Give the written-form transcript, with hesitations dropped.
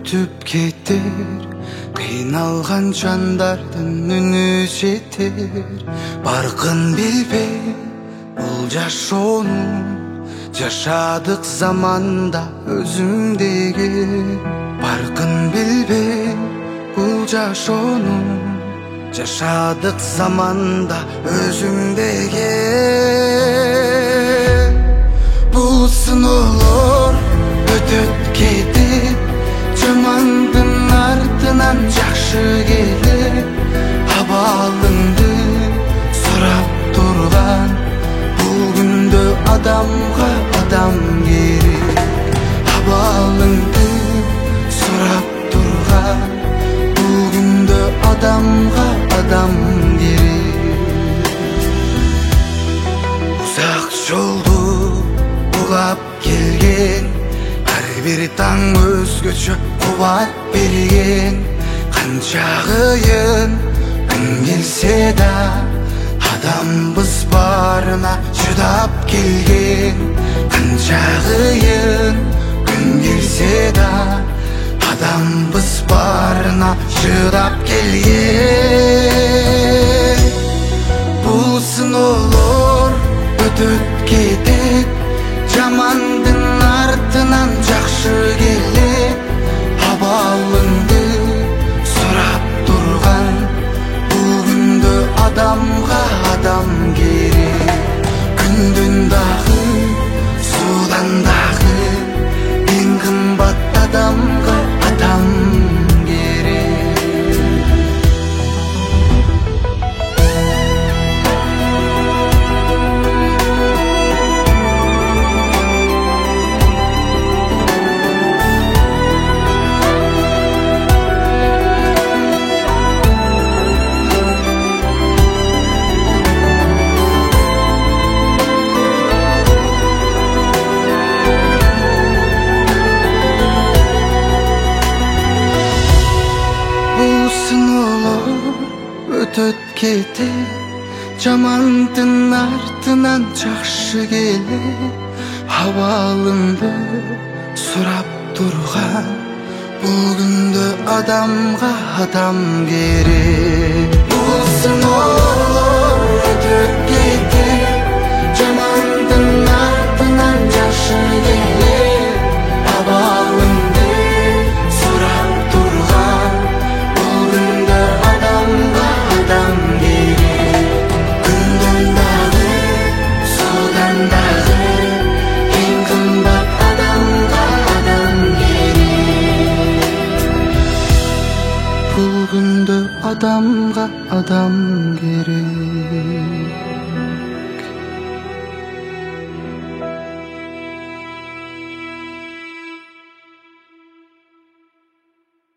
өтүп кетер, кыйналган жандардын үнү жетер. Баркын билбей бул жашоону, жашадык заманда өзүңдеги. Баркын билбей бул жашоону, жашадык заманда өзүңдеги. Бул сыноолор өтөт кетет, жамандын артынан жакшы келет. Абалыңды сурап турган бул күндө адамга адам керек. Абалыңды сурап турган бул күндө адамга адам керек. Узак жолду улап келген, ар бир таң өзгөчө кубат берген. Канча кыйын күн келсе да, адамбыз барына чыдап келген. Канча кыйын күн келсе да, адамбыз барына чыдап келген. Бул сыноолор өтөт кетет, жамандын артынан жакшы келет. Абалыңды сурап турган бул күндө адамга адам керек. Күндөн дагы, суудан дагы эң кымбат адамга адам керек. Өтөт кетет, жамандын артынан жакшы келет. Абалыңды сурап турган бул күндө адамга адам керек. Бул сыноолор өтөт кетет, жамандын артынан жакшы келет. Абалыңды сурап турган бул күндө адамга адам керек. Күндөн дагы, суудан дагы эң кымбат адамга адам керек. Бул күндө адамга адам керек.